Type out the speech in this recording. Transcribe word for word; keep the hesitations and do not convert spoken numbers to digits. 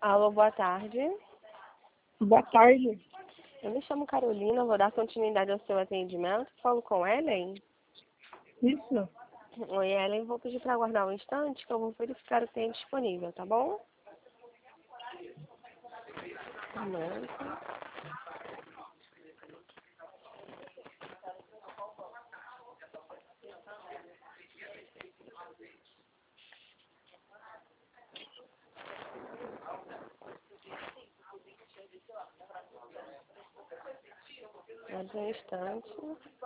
Alô, boa tarde. Boa tarde. Eu me chamo Carolina, vou dar continuidade ao seu atendimento. Falo com Ellen. Isso. Oi, Ellen, vou pedir para aguardar um instante que eu vou verificar o que tem disponível, tá bom? Um momento. Mais um instante.